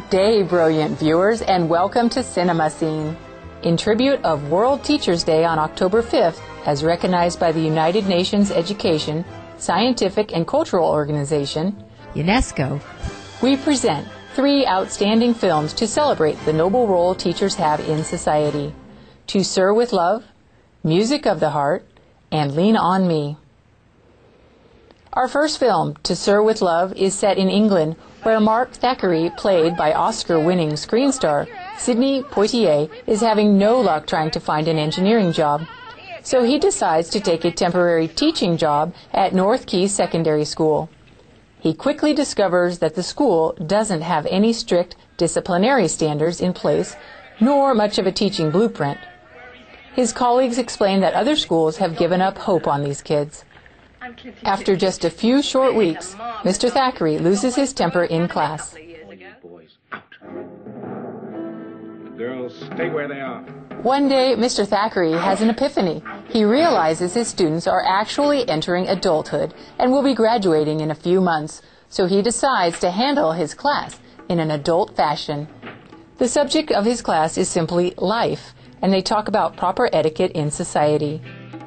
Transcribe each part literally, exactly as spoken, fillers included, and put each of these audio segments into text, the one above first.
day, brilliant viewers, and welcome to Cinema Scene. In tribute of World Teachers' Day on October fifth, as recognized by the United Nations Education, Scientific and Cultural Organization, UNESCO, we present three outstanding films to celebrate the noble role teachers have in society: To Sir with Love, Music of the Heart, and Lean on Me. Our first film, To Sir with Love, is set in England, where Mark Thackeray, played by Oscar-winning screen star Sidney Poitier, is having no luck trying to find an engineering job. So he decides to take a temporary teaching job at North Key Secondary School. He quickly discovers that the school doesn't have any strict disciplinary standards in place, nor much of a teaching blueprint. His colleagues explain that other schools have given up hope on these kids. After just a few short weeks, Mister Thackeray loses his temper in class. Boys, out. The girls, stay where they are. One day, Mister Thackeray has an epiphany. He realizes his students are actually entering adulthood and will be graduating in a few months, so he decides to handle his class in an adult fashion. The subject of his class is simply life, and they talk about proper etiquette in society.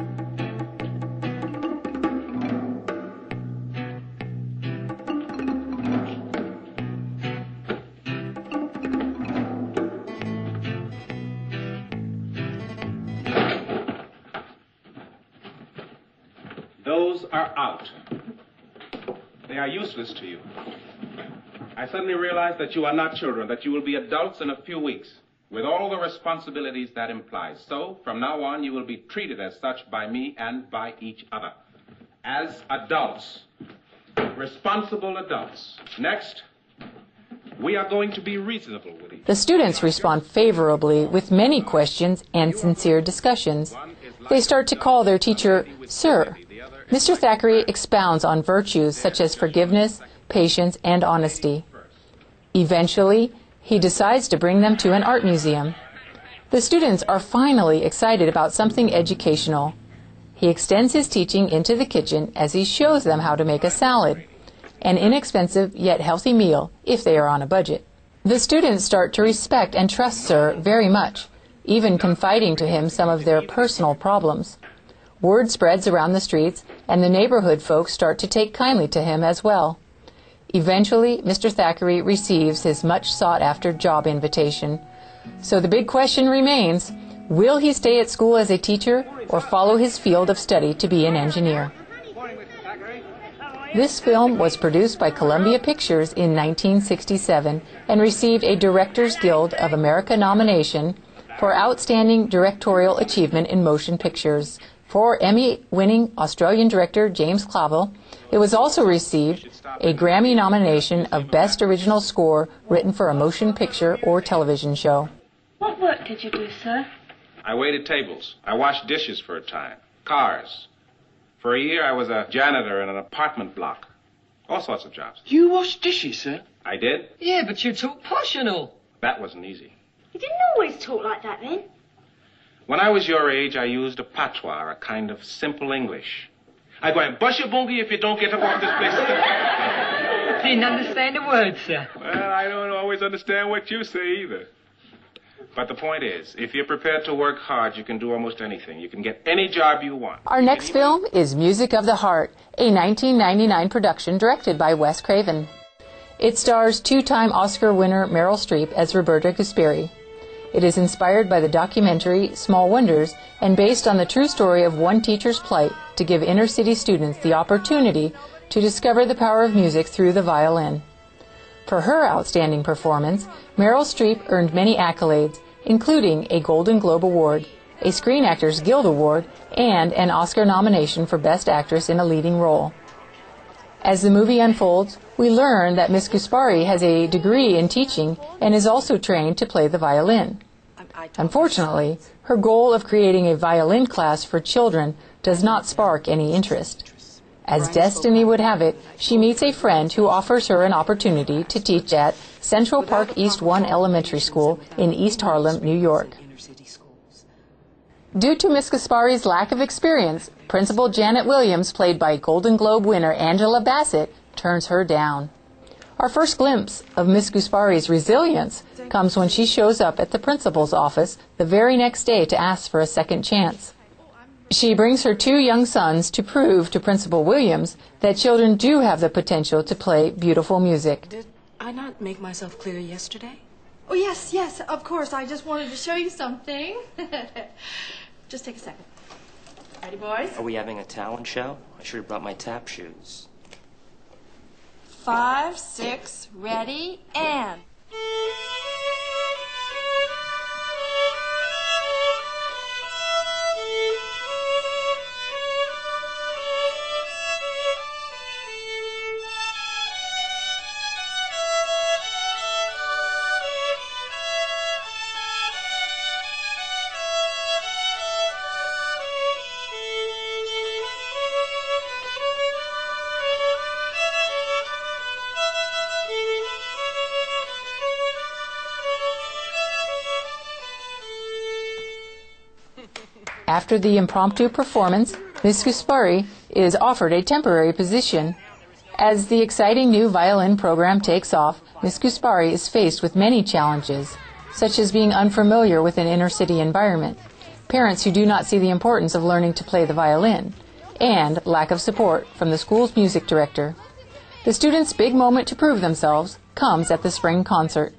Those are out. They are useless to you. I suddenly realized that you are not children, that you will be adults in a few weeks, with all the responsibilities that implies. So, from now on, you will be treated as such by me and by each other. As adults. Responsible adults. Next, we are going to be reasonable with each other. The students respond favorably with many questions and sincere discussions. They start to call their teacher Sir. Mister Thackeray expounds on virtues such as forgiveness, patience, and honesty. Eventually, he decides to bring them to an art museum. The students are finally excited about something educational. He extends his teaching into the kitchen as he shows them how to make a salad, an inexpensive yet healthy meal if they are on a budget. The students start to respect and trust Sir very much, even confiding to him some of their personal problems. Word spreads around the streets, and the neighborhood folks start to take kindly to him as well. Eventually, Mister Thackeray receives his much-sought-after job invitation. So the big question remains, will he stay at school as a teacher or follow his field of study to be an engineer? This film was produced by Columbia Pictures in nineteen sixty-seven and received a Directors Guild of America nomination for Outstanding Directorial Achievement in Motion Pictures. For Emmy-winning Australian director James Clavell, it was also received a Grammy nomination of Best Original Score written for a motion picture or television show. What work did you do, sir? I waited tables. I washed dishes for a time. Cars. For a year, I was a janitor in an apartment block. All sorts of jobs. You washed dishes, sir? I did? Yeah, but you talk posh and all. That wasn't easy. You didn't always talk like that, then? When I was your age, I used a patois, a kind of simple English. I'd go and bust your bungie if you don't get up off this place. Didn't understand a word, sir. Well, I don't always understand what you say either. But the point is, if you're prepared to work hard, you can do almost anything. You can get any job you want. Our next film is Music of the Heart, a nineteen ninety-nine production directed by Wes Craven. It stars two-time Oscar winner Meryl Streep as Roberta Guspiri. It is inspired by the documentary Small Wonders and based on the true story of one teacher's plight to give inner-city students the opportunity to discover the power of music through the violin. For her outstanding performance, Meryl Streep earned many accolades, including a Golden Globe Award, a Screen Actors Guild Award, and an Oscar nomination for Best Actress in a Leading Role. As the movie unfolds, we learn that Miss Guspiri has a degree in teaching and is also trained to play the violin. Unfortunately, her goal of creating a violin class for children does not spark any interest. As destiny would have it, she meets a friend who offers her an opportunity to teach at Central Park East one Elementary School in East Harlem, New York. Due to Miss Guspiri's lack of experience, Principal Janet Williams, played by Golden Globe winner Angela Bassett, turns her down. Our first glimpse of Miss Guspari's resilience comes when she shows up at the principal's office the very next day to ask for a second chance. She brings her two young sons to prove to Principal Williams that children do have the potential to play beautiful music. Did I not make myself clear yesterday? Oh, yes, yes, of course. I just wanted to show you something. Just take a second. Ready, boys? Are we having a talent show? I should have brought my tap shoes. Five, six, ready, and... After the impromptu performance, Miss Guspari is offered a temporary position. As the exciting new violin program takes off, Miss Guspari is faced with many challenges, such as being unfamiliar with an inner-city environment, parents who do not see the importance of learning to play the violin, and lack of support from the school's music director. The students' big moment to prove themselves comes at the spring concert.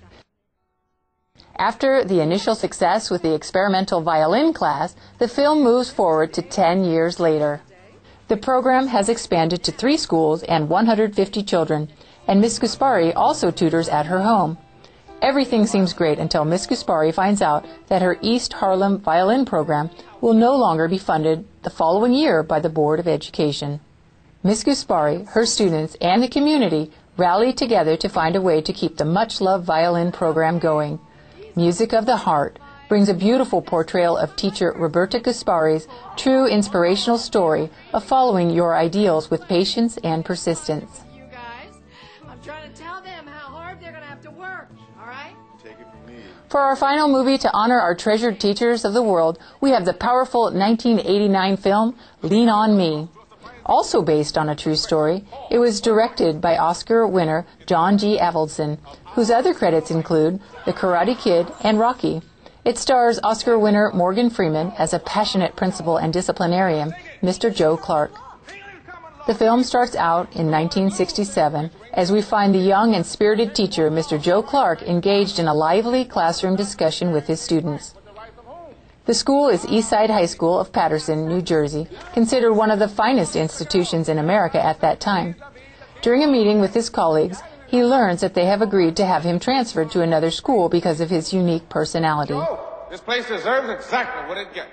After the initial success with the experimental violin class, the film moves forward to ten years later. The program has expanded to three schools and one hundred fifty children, and Miss Guspari also tutors at her home. Everything seems great until Miss Guspari finds out that her East Harlem violin program will no longer be funded the following year by the Board of Education. Miss Guspari, her students, and the community rally together to find a way to keep the much-loved violin program going. Music of the Heart brings a beautiful portrayal of teacher Roberta Guspari's true inspirational story of following your ideals with patience and persistence. You guys, I'm trying to tell them how hard they're going to have to work, all right? Take it from me. For our final movie to honor our treasured teachers of the world, we have the powerful nineteen eighty-nine film, Lean on Me. Also based on a true story, it was directed by Oscar winner John G. Avildsen, whose other credits include The Karate Kid and Rocky. It stars Oscar winner Morgan Freeman as a passionate principal and disciplinarian, Mister Joe Clark. The film starts out in nineteen sixty-seven as we find the young and spirited teacher, Mister Joe Clark, engaged in a lively classroom discussion with his students. The school is Eastside High School of Paterson, New Jersey, considered one of the finest institutions in America at that time. During a meeting with his colleagues, he learns that they have agreed to have him transferred to another school because of his unique personality. Joe, this place deserves exactly what it gets.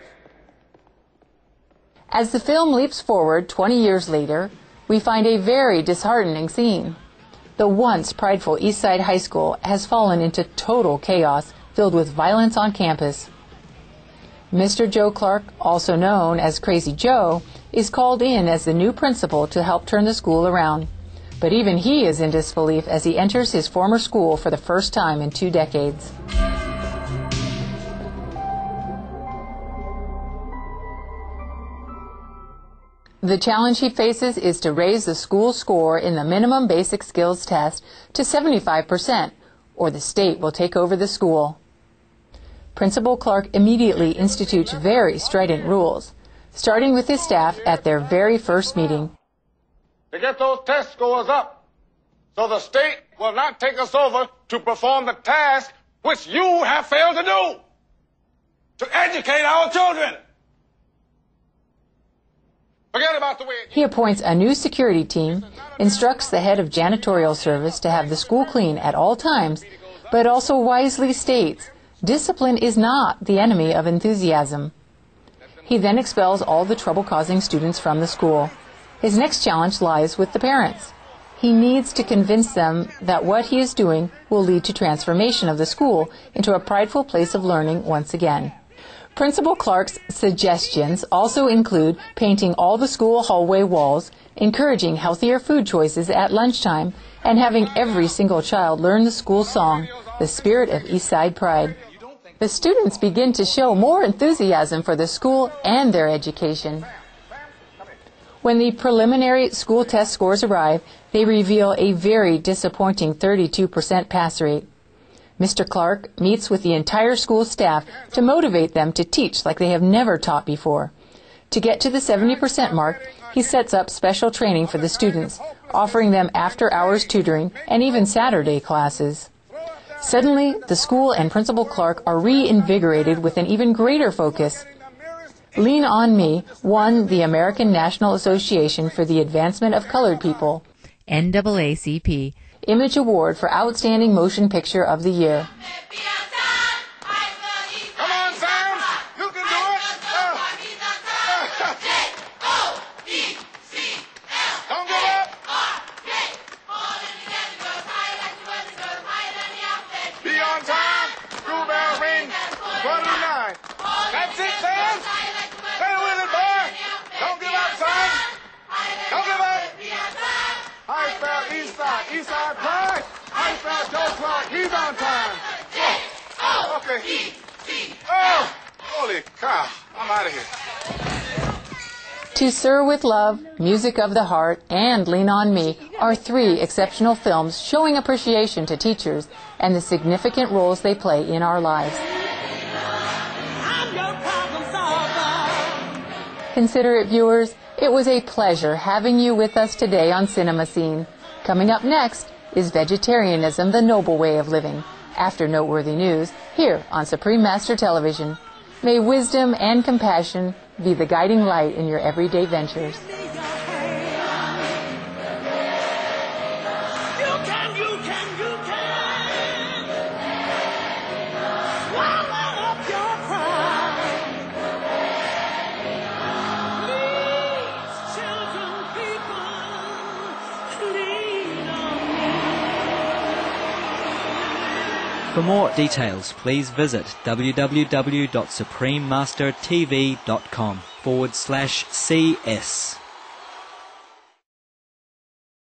As the film leaps forward twenty years later, we find a very disheartening scene. The once prideful Eastside High School has fallen into total chaos, filled with violence on campus. Mister Joe Clark, also known as Crazy Joe, is called in as the new principal to help turn the school around. But even he is in disbelief as he enters his former school for the first time in two decades. The challenge he faces is to raise the school score in the minimum basic skills test to seventy-five percent, or the state will take over the school. Principal Clark immediately institutes very strident rules, starting with his staff at their very first meeting. To get those test scores up, so the state will not take us over to perform the task which you have failed to do, to educate our children. Forget about the way it... He appoints a new security team, instructs the head of janitorial service to have the school clean at all times, but also wisely states, discipline is not the enemy of enthusiasm. He then expels all the trouble-causing students from the school. His next challenge lies with the parents. He needs to convince them that what he is doing will lead to transformation of the school into a prideful place of learning once again. Principal Clark's suggestions also include painting all the school hallway walls, encouraging healthier food choices at lunchtime, and having every single child learn the school song, The Spirit of Eastside Pride. The students begin to show more enthusiasm for the school and their education. When the preliminary school test scores arrive, they reveal a very disappointing thirty-two percent pass rate. Mister Clark meets with the entire school staff to motivate them to teach like they have never taught before. To get to the seventy percent mark, he sets up special training for the students, offering them after-hours tutoring and even Saturday classes. Suddenly, the school and Principal Clark are reinvigorated with an even greater focus. Lean On Me won the American National Association for the Advancement of Colored People, N double A C P, Image Award for Outstanding Motion Picture of the Year. Come on, Sam! You can do it! Uh. Don't give up! Be on time! School bell ring! Quarter to nine! That's it, Sam! Stay with it, boy! Don't give up, son! Don't give up! Highspell, East Side, East Side Pride! Highspell, Joe Clark, he's on time! Oh, okay. Oh! Holy cow! I'm out of here. To Sir with Love, Music of the Heart, and Lean On Me are three exceptional films showing appreciation to teachers and the significant roles they play in our lives. Considerate viewers, it was a pleasure having you with us today on Cinema Scene. Coming up next is Vegetarianism, the Noble Way of Living, after noteworthy news, here on Supreme Master Television. May wisdom and compassion be the guiding light in your everyday ventures. For more details, please visit www.suprememastertv.com forward slash CS.